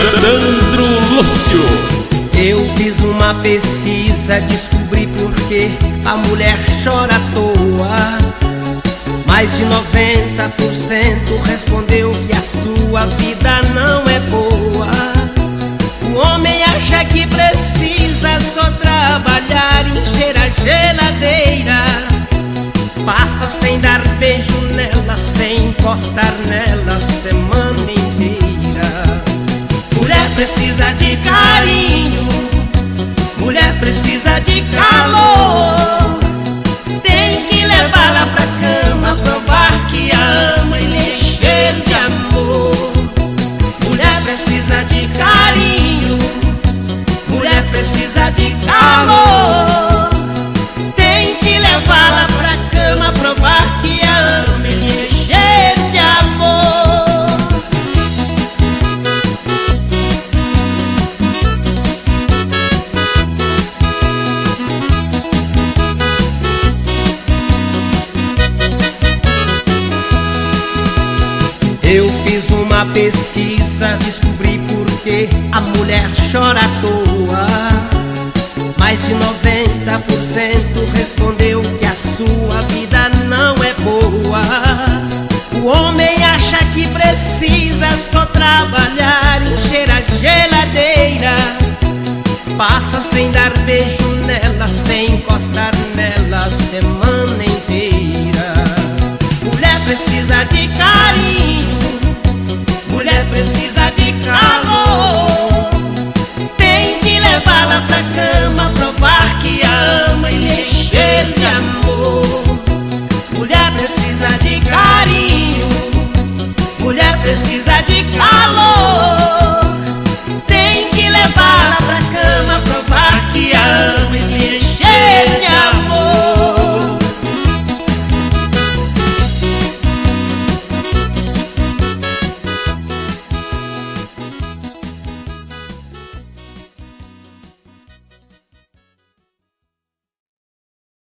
Sandro Lúcio. Eu fiz uma pesquisa, descobri por que a mulher chora à toa. Mais de 90% respondeu que a sua vida não é boa. O homem acha que precisa só trabalhar, encher a geladeira. Passa sem dar beijo nela, sem encostar nela a semana inteira. Mulher precisa de carinho, mulher precisa de calor. Tem que levá-la pra cama, provar que a ama e lhe encher de amor. Mulher precisa de carinho, mulher precisa de calor. Tem que levá-la pra cama, provar que a ama e lhe encher de amor. Eu fiz uma pesquisa, descobri por que a mulher chora à toa. Mais de 90% respondeu que a sua vida não é boa. O homem acha que precisa só trabalhar, encher a geladeira. Passa sem dar beijo nela, sem encostar nela a semana inteira. Mulher precisa de carinho, mulher precisa de calor. Tem que levá-la pra cama, provar que a ama e lhe encher de amor. Mulher precisa de carinho, mulher precisa de calor.